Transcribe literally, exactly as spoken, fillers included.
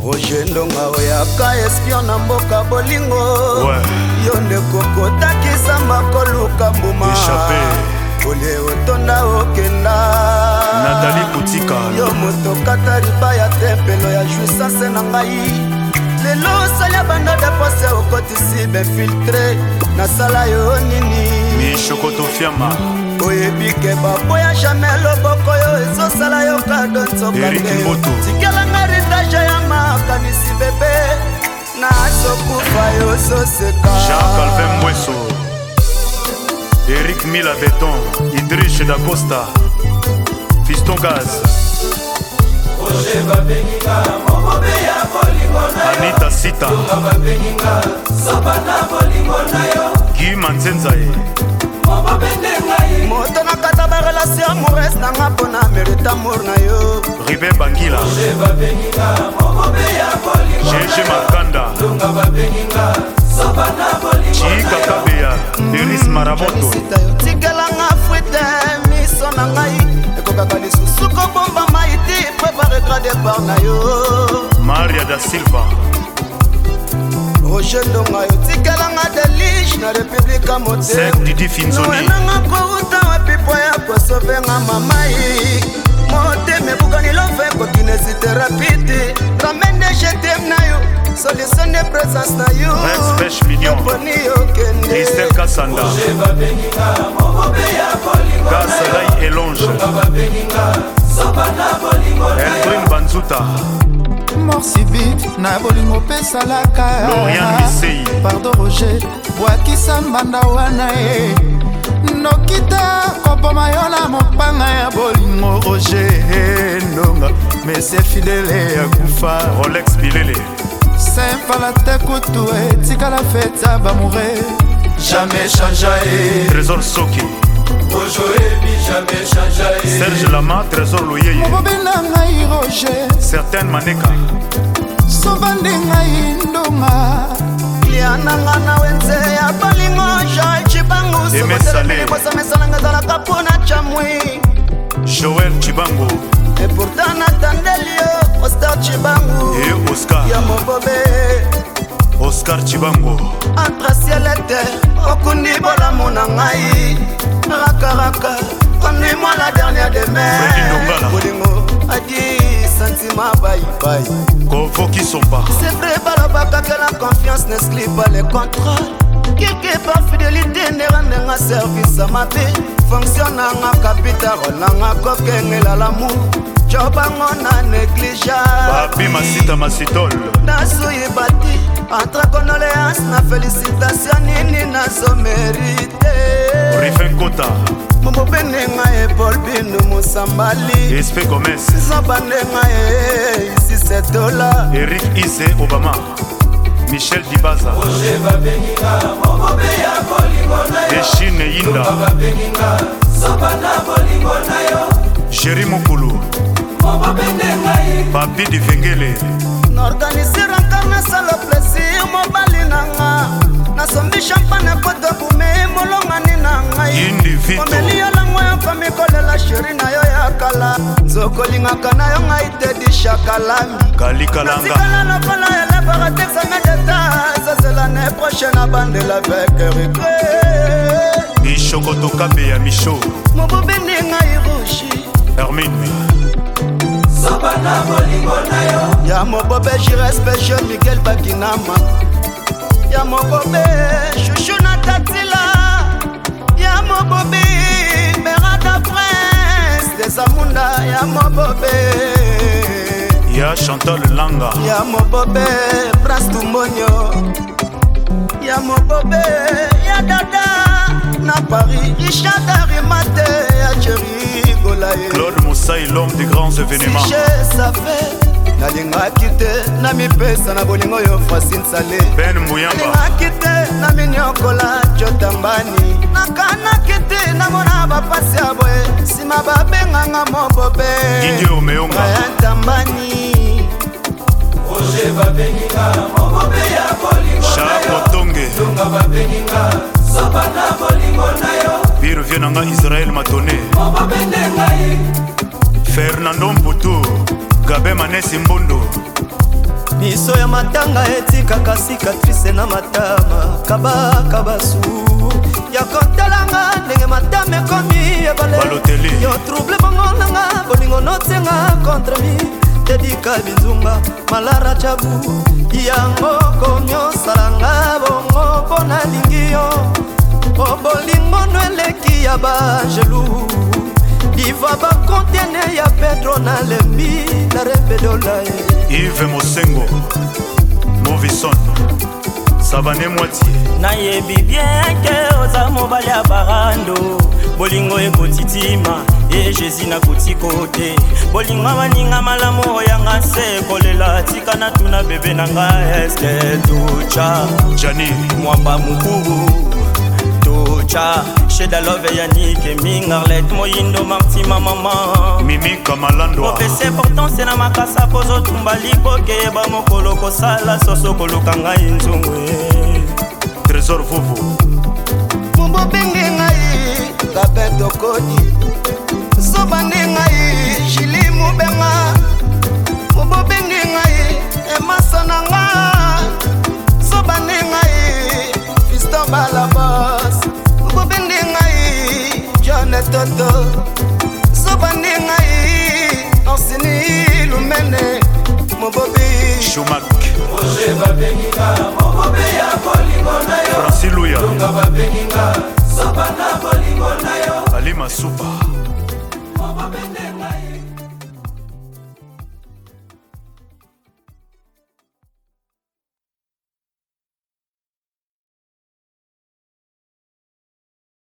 Roger Ndonga oyaka espion na mboka bolingo yo nde kokotakisa makoluka mbuma ole otonda okenda Nathalie Kutika yo moto kata riba ya tempelo ya jouissance na ngai lelo osala banda depose okotisi befiltre nasala yo nini Mishokoto Fiama oyebike baboya jamai loboko yo ezosala yo kado nzokande tikelanga ritage ya makanisi bebe nasokufa yo soseka Jacques Alvin Mweso Eric Mila Beton Idrish da Costa Fiston Gaz Anita Sita Guy Manzenzae moto nakata barelation amoureuse nanga mpona merite amour na yo Ribe Bangila Gege Makanda Chika Kabeya Iris Maraboto tikelanga fuite miso na ngai ekokaka lisusu kobomba maiti prépare grade par na yo Maria da Silva Roger Ndonga yo tikelanga delige na republika motenanga kouta wapipo ya kosovenga mamai moteme bukani love kokinesite rapide ramene jetem na yo solution de présence na yo Spech Mignon Christelle Kassanda Kassalai Elonge Elbrim Banzuta Morsibit na bolingo pesalaka Lorian Misei Pardon Roger bwakisa mbanda wana e nokita kopoma yo na mopanga ya bolingo Roger Ndonga mese fidele ya kufa Rolex Bilele Saint-Pala te kutu e tikala feta bamoure jamais changé Trésor Soki jamais changé Serge Lama Trésor Loyeye mobina ngai Roger Certaines Maneka sobandi ngai Ndonga liananga na wenze ya bolingo Joël Chibango sokotelemibosamesalanga ezalaka mpona chamwi Joël Chibango et pourtant natandeli yo Oscar Chibango et Oscar ya mobobe Oscar Chibango entre ciel et terre okundi bolamu na ngai rakaraka conduis-moi la dernière demeure bolingo adi sentiment bye bye Kofoki Somba c'est vrai balobaka que la confiance n'exclut pas les contrats quelque part fidélité nerandenga service à ma vie fonctionne nanga capital nanga kokengela l'amour jobango na négligeable Papi Masita Masitol nasuyi bati entre condoléances na félicitation nini nazo mérité Rifin Kota mobobenenga e Paul Binu Musambali Espe Gomez zobandenga e ici c'est dola Eric Isse Obama Michel Dibaza Eshine Yinda Jerry Mokulu Papi Divengele n'organiser encore salo plaisir mobali nanga nasombi champagne koto bume molongani na ngai omeli yo lango ya fami kolela sheri na yo ya kala nzokolingaka na yo ngai te di shakalami nasikala lokola elebaka texame deta ezazela ne prochaine abandela avec regret Mishokoto Kabeya Micho mobobeni ngai rushi Hermine ya mobobe jirespecie Miguel Bakinama ya mobobe chouchou na tatila ya mobobe Berada Prince des Amunda ya mobobe ya Chantal Langa ya mobobe Prince Tumonyo ya mobobe ya dada na Paris Richard Arimate ya Thierry Golaye Claude Moussaï l'homme des grands événements si ça fait nalingaki te na mipesa na bolingo yo Francine Salé Ben Muyamba nalingaki te na minyokola Jotambani nakanaki te namona bapasi ya boye nsima babenganga mobobe Didier Omeonga Tambani Charles Tonge Puis revient Nanga Israël Matone Fernando Mputu Gabe Manesi Mbondo miso ya matanga etikaka cicatrice na matama kabakabasu ya kontalanga ndenge matama ekomi ebale yo trouble bongo nanga bolingo notenga contre mi tedika binzunga malara chabu yango komyosalanga bongo mpona lingi yo o bolingo no eleki ya bangelu diva bakontene ya Pedro na lembi la repedola Yves Mosengo Movison Savane moitié nayebi bien ke oza mobali ya barando bolingo ekotitima e Jésus na kotikote bolingo baninga malamu oyanga se kolela tika na tuna bebe na nga eske tucha Jani mwamba mukubu tucha Sheda love yanike mingarlet moyindo martima mama Mimi Kamalando opese pourtant c'est na makasa pozo tumbali koke ba mokolo kosala soso koluka ngai nzungwe Trésor Vovo Mumbo benge ngai kabeto kodi Sobane ngai Jili mubenga Mumbo benge ngai Emasana nga Sobane ngai Fiston Balabos Mumbo benge ngai John Toto Sobane ngai Orsini Lumene Mobobi Chumak Roger Babenginga Mobobe ya bolingo na yo Francis Louya Lunga Babenginga Sobana bolingo na yo Alima Supa Mobobe